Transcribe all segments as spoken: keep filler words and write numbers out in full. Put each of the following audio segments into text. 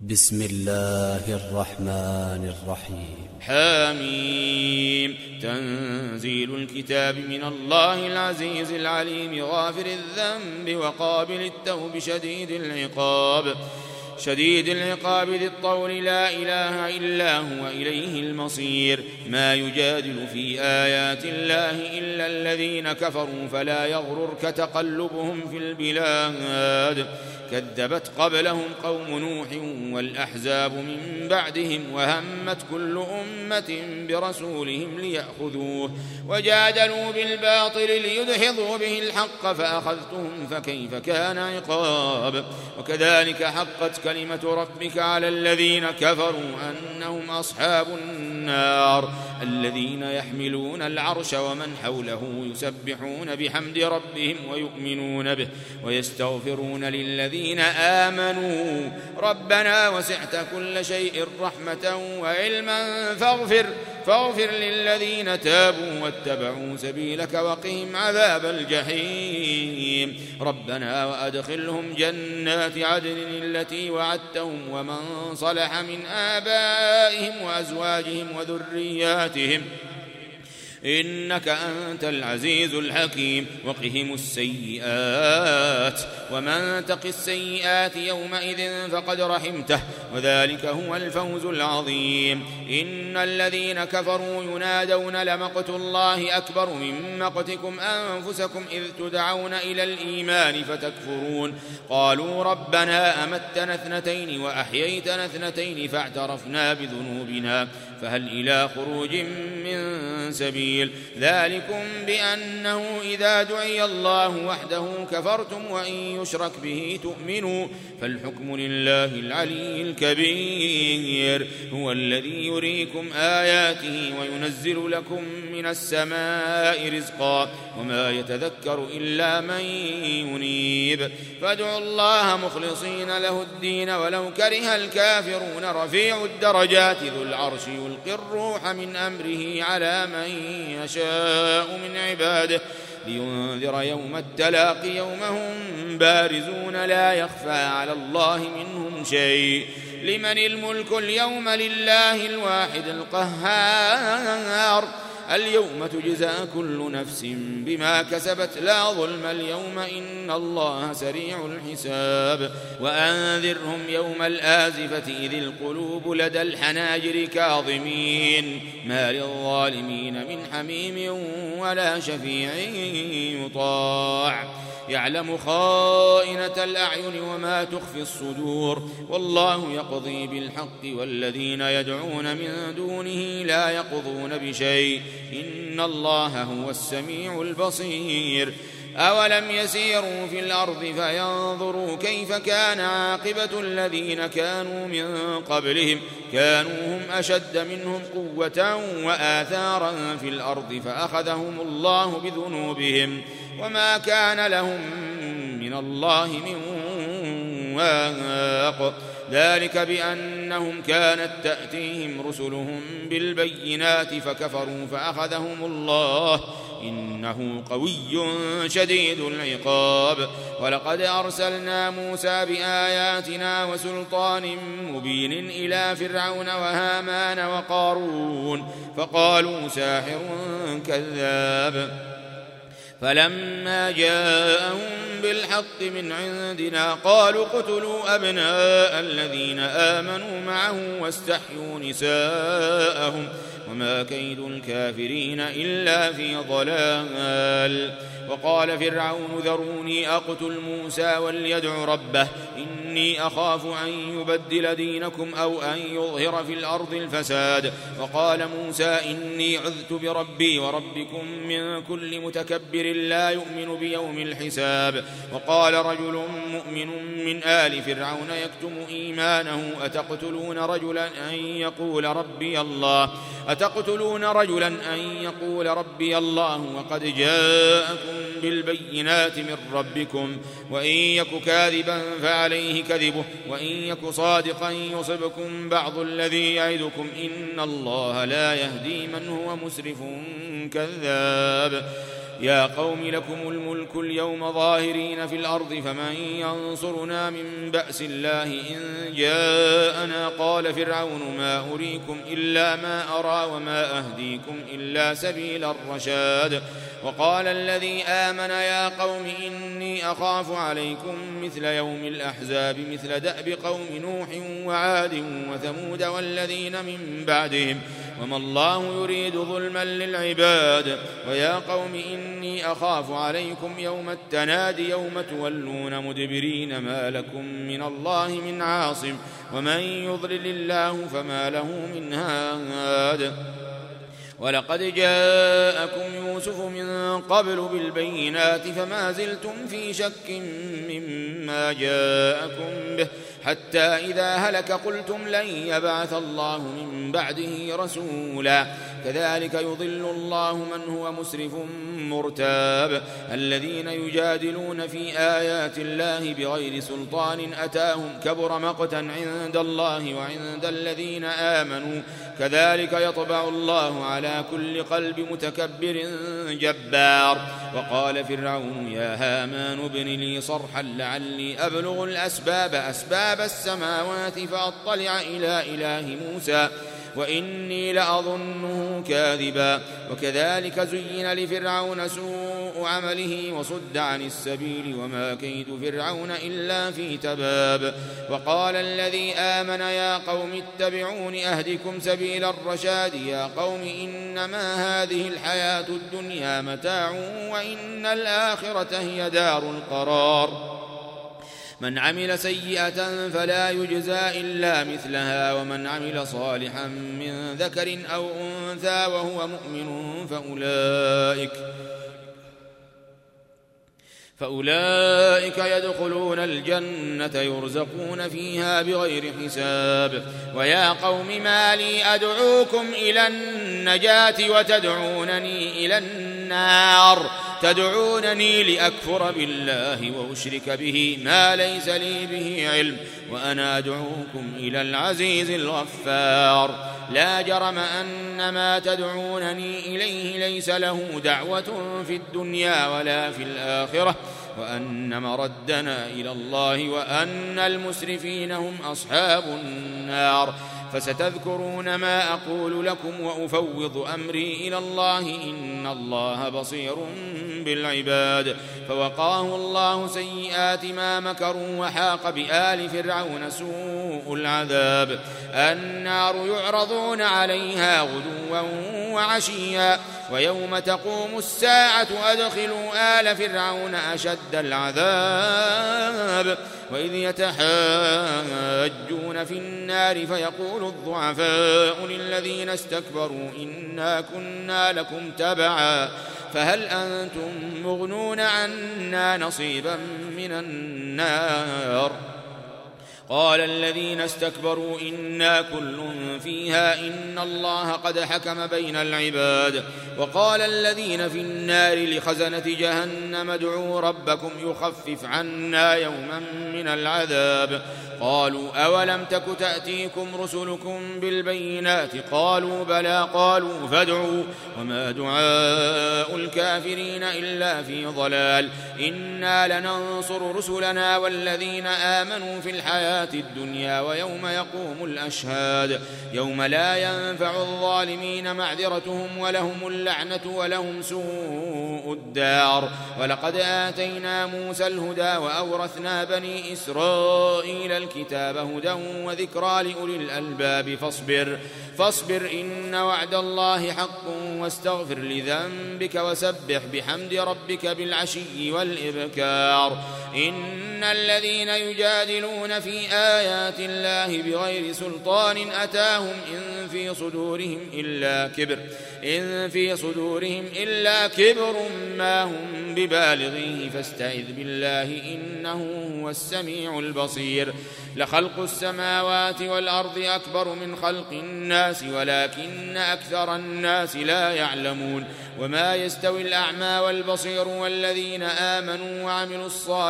بسم الله الرحمن الرحيم. حميم. تنزيل الكتاب من الله العزيز العليم غافر الذنب وقابل التوب شديد العقاب شديد العقاب ذي الطول لا إله إلا هو إليه المصير. ما يجادل في آيات الله إلا الذين كفروا فلا يغررك تقلبهم في البلاد. كذبت قبلهم قوم نوح والأحزاب من بعدهم وهمت كل أمة برسولهم ليأخذوه وجادلوا بالباطل ليدحضوا به الحق فأخذتهم فكيف كان عقاب. وكذلك حقت كلمة ربك على الذين كفروا أنهم أصحاب النار الذين يحملون العرش ومن حوله يسبحون بحمد ربهم ويؤمنون به ويستغفرون للذين آمنوا ربنا وسعت كل شيء رحمة وعلما فاغفر فاغفر للذين تابوا واتبعوا سبيلك وقهم عذاب الجحيم. ربنا وأدخلهم جنات عدن التي وعدتهم ومن صلح من آبائهم وأزواجهم وذرياتهم إنك أنت العزيز الحكيم. وقهم السيئات ومن تق السيئات يومئذ فقد رحمته وذلك هو الفوز العظيم. إن الذين كفروا ينادون لمقت الله أكبر من مقتكم أنفسكم إذ تدعون إلى الإيمان فتكفرون. قالوا ربنا أمتنا اثنتين وأحييتنا اثنتين فاعترفنا بذنوبنا فهل إلى خروج من سبيل. ذلكم بأنه إذا دعي الله وحده كفرتم وإن يشرك به تؤمنوا فالحكم لله العلي الكبير. هو الذي يريكم آياته وينزل لكم من السماء رزقا وما يتذكر إلا من ينيب. فادعوا الله مخلصين له الدين ولو كره الكافرون. رفيع الدرجات ذو العرش يلقي الروح من أمره على من يشاء من عباده لينذر يوم التلاق يوم هم بارزون لا يخفى على الله منهم شيء. لمن الملك اليوم لله الواحد القهار. اليوم تجزى كل نفس بما كسبت لا ظلم اليوم إن الله سريع الحساب. وأنذرهم يوم الآزفة إذ القلوب لدى الحناجر كاظمين ما للظالمين من حميم ولا شفيع يطاع. يعلم خائنة الأعين وما تخفي الصدور والله يقضي بالحق والذين يدعون من دونه لا يقضون بشيء إن الله هو السميع البصير. أولم يسيروا في الأرض فينظروا كيف كان عاقبة الذين كانوا من قبلهم كانوا هم أشد منهم قوة وآثارا في الأرض فأخذهم الله بذنوبهم وما كان لهم من الله من واق. ذلك بأنهم كانت تأتيهم رسلهم بالبينات فكفروا فأخذهم الله إنه قوي شديد العقاب. ولقد أرسلنا موسى بآياتنا وسلطان مبين إلى فرعون وهامان وقارون فقالوا ساحر كذاب. فلما جاءهم بالحق من عندنا قالوا اقتلوا أبناء الذين آمنوا معه واستحيوا نساءهم وما كيد الكافرين إلا في ضلال. وقال فرعون ذروني أقتل موسى وليدع ربه إني أخاف أن يبدل دينكم أو أن يظهر في الأرض الفساد. وقال موسى إني عذت بربي وربكم من كل متكبر لا يؤمن بيوم الحساب. وقال رجل مؤمن من آل فرعون يكتم إيمانه أتقتلون رجلا أن يقول ربي الله أتقتلون رجلا أن يقول ربي الله وقد جاءكم بالبينات من ربكم وإن يك كاذبا فعليه كذبه وإن يك صادقا يصبكم بعض الذي يعدكم إن الله لا يهدي من هو مسرف كذاب. يا قوم لكم الملك اليوم ظاهرين في الأرض فمن ينصرنا من بأس الله إن جاءنا قال فرعون ما أريكم إلا ما أرى وما أهديكم إلا سبيل الرشاد وقال الذي آمن يا قوم إني أخاف عليكم مثل يوم الأحزاب مثل دأب قوم نوح وعاد وثمود والذين من بعدهم وما الله يريد ظلما للعباد ويا قوم إني أخاف عليكم يوم التناد يوم تولون مدبرين ما لكم من الله من عاصم ومن يضلل الله فما له من هاد ولقد جاءكم يوسف من قبل بالبينات فما زلتم في شك مما جاءكم به حتى إذا هلك قلتم لن يبعث الله من بعده رسولا كذلك يضل الله من هو مسرف مرتاب الذين يجادلون في آيات الله بغير سلطان أتاهم كبر مقتا عند الله وعند الذين آمنوا كذلك يطبع الله على كل قلب متكبر جبار وقال فرعون يا هامان ابن لي صرحا لعلي أبلغ الأسباب أسباب السماوات فأطلع إلى إله موسى وإني لأظنه كاذبا وكذلك زين لفرعون سوء عمله وصد عن السبيل وما كيد فرعون إلا في تباب وقال الذي آمن يا قوم اتبعون أهدكم سبيل الرشاد يا قوم إنما هذه الحياة الدنيا متاع وإن الآخرة هي دار القرار من عمل سيئة فلا يجزى إلا مثلها ومن عمل صالحا من ذكر أو أنثى وهو مؤمن فأولئك فأولئك يدخلون الجنة يرزقون فيها بغير حساب ويا قوم ما لي أدعوكم إلى النجاة وتدعونني إلى النار تدعونني لأكفر بالله وأشرك به ما ليس لي به علم وأنا أدعوكم إلى العزيز الغفار لا جرم أن ما تدعونني إليه ليس له دعوة في الدنيا ولا في الآخرة وأن مردنا إلى الله وأن المسرفين هم أصحاب النار فستذكرون ما أقول لكم وأفوض أمري إلى الله إن الله بصير بالعباد فوقاه الله سيئات ما مكروا وحاق بآل فرعون سوء العذاب النار يعرضون عليها غدوا وعشيا ويوم تقوم الساعة أدخلوا آل فرعون أشد العذاب وإذ يتحاجون في النار فيقول الضعفاء للذين استكبروا إنا كنا لكم تبعا فهل أنتم مغنون عنا نصيبا من النار قال الذين استكبروا إنا كل فيها إن الله قد حكم بين العباد وقال الذين في النار لخزنة جهنم ادعوا ربكم يخفف عنا يوما من العذاب قالوا أولم تك تأتيكم رسلكم بالبينات قالوا بلى قالوا فادعوا وما دعاء الكافرين إلا في ضلال إنا لننصر رسلنا والذين آمنوا في الحياة الدنيا ويوم يقوم الأشهاد يوم لا ينفع الظالمين معذرتهم ولهم اللعنة ولهم سوء الدار ولقد آتينا موسى الهدى وأورثنا بني إسرائيل الكتاب هدى وذكرى لأولي الألباب فاصبر فاصبر إن وعد الله حق واستغفر لذنبك وسبح بحمد ربك بالعشي والإبكار إن الذين يجادلون في آيات الله بغير سلطان أتاهم إن في صدورهم إلا كبر إن في صدورهم إلا كبر ما هم ببالغيه فاستعذ بالله إنه هو السميع البصير لخلق السماوات والأرض أكبر من خلق الناس ولكن أكثر الناس لا يعلمون وما يستوي الأعمى والبصير والذين آمنوا وعملوا الصالحات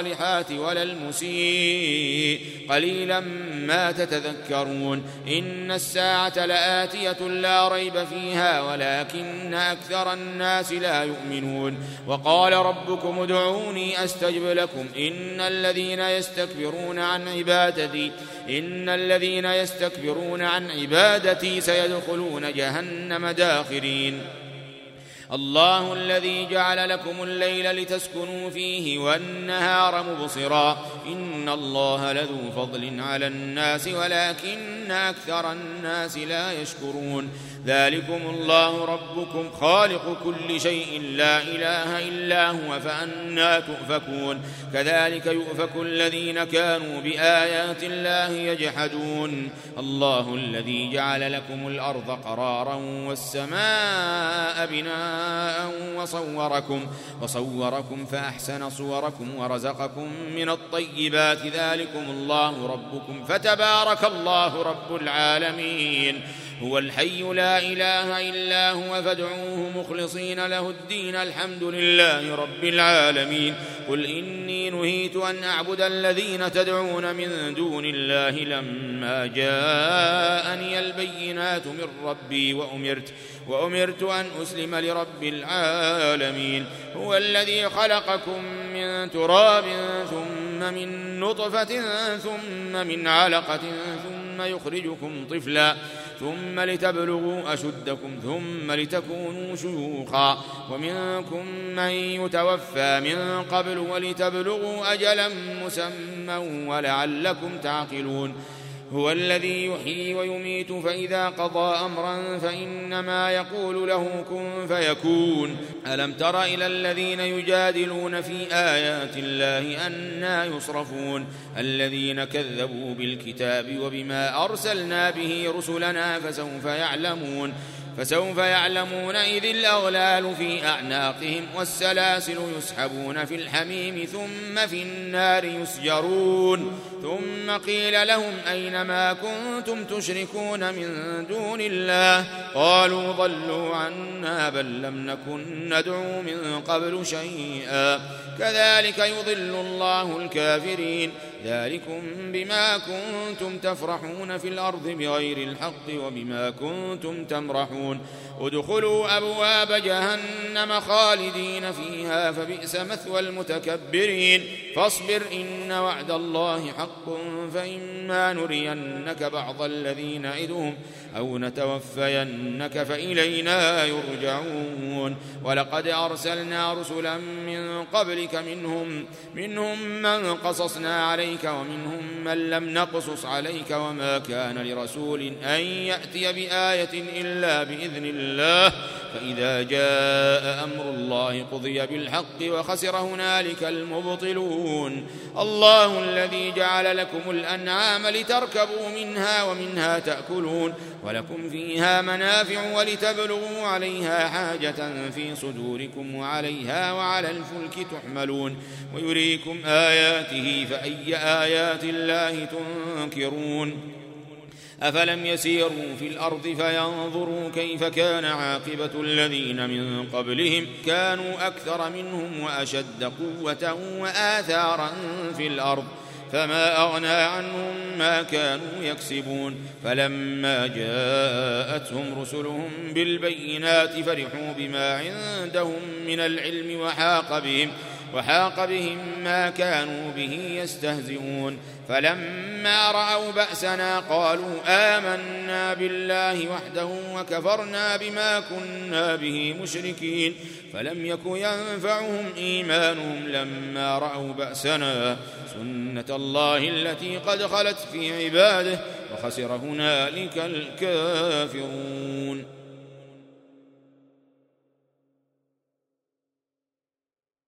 الصالحات ولا المسيء قليلا ما تتذكرون إن الساعة لآتية لا ريب فيها ولكن أكثر الناس لا يؤمنون وقال ربكم ادعوني أستجب لكم إن الذين يستكبرون عن عبادتي إن الذين يستكبرون عن عبادتي سيدخلون جهنم داخرين الله الذي جعل لكم الليل لتسكنوا فيه والنهار مبصرا إن الله لذو فضل على الناس ولكن أكثر الناس لا يشكرون ذلكم الله ربكم خالق كل شيء لا إله إلا هو فأنى تؤفكون كذلك يؤفك الذين كانوا بآيات الله يجحدون الله الذي جعل لكم الأرض قرارا والسماء بناء وصوركم, وصوركم فأحسن صوركم ورزقكم من الطيبات ذلكم الله ربكم فتبارك الله رب العالمين هو الحي لا إله إلا هو فادعوه مخلصين له الدين الحمد لله رب العالمين قل إني نهيت أن أعبد الذين تدعون من دون الله لما جاءني البينات من ربي وأمرت وأمرت أن أسلم لرب العالمين هو الذي خلقكم من تراب ثم من نطفة ثم من علقة ثم يخرجكم طفلا ثم لتبلغوا أشدكم ثم لتكونوا شيوخا ومنكم من يتوفى من قبل ولتبلغوا أجلا مسمى ولعلكم تعقلون هو الذي يحيي ويميت فإذا قضى أمرا فإنما يقول له كن فيكون ألم تر إلى الذين يجادلون في آيات الله أنى يصرفون الذين كذبوا بالكتاب وبما أرسلنا به رسلنا فسوف يعلمون فسوف يعلمون إذ الأغلال في أعناقهم والسلاسل يسحبون في الحميم ثم في النار يسجرون ثم قيل لهم أين ما كنتم تشركون من دون الله قالوا ضلوا عنا بل لم نكن ندعو من قبل شيئا كذلك يضل الله الكافرين ذلكم بما كنتم تفرحون في الأرض بغير الحق وبما كنتم تمرحون ادخلوا أبواب جهنم خالدين فيها فبئس مثوى المتكبرين فاصبر إن وعد الله حق فإما نرينك بعض الذي نعدهم أو نتوفينك فإلينا يرجعون ولقد أرسلنا رسلا من قبلك منهم, منهم من قصصنا عليك ومنهم من لم نقصص عليك وما كان لرسول أن يأتي بآية إلا بإذن الله فإذا جاء أمر الله قضي بالحق وخسر هنالك المبطلون الله الذي جعل لكم الأنعام لتركبوا منها ومنها تأكلون ولكم فيها منافع ولتبلغوا عليها حاجة في صدوركم وعليها وعلى الفلك تحملون ويريكم آياته فأي آيات الله تنكرون أفلم يسيروا في الأرض فينظروا كيف كان عاقبة الذين من قبلهم كانوا أكثر منهم وأشد قوة وآثارا في الأرض فما أغنى عنهم ما كانوا يكسبون فلما جاءتهم رسلهم بالبينات فرحوا بما عندهم من العلم وحاق بهم وحاق بهم ما كانوا به يستهزئون فلما رأوا بأسنا قالوا آمنا بالله وحده وكفرنا بما كنا به مشركين فلم يك ينفعهم إيمانهم لما رأوا بأسنا سنة الله التي قد خلت في عباده وخسر هنالك الكافرون.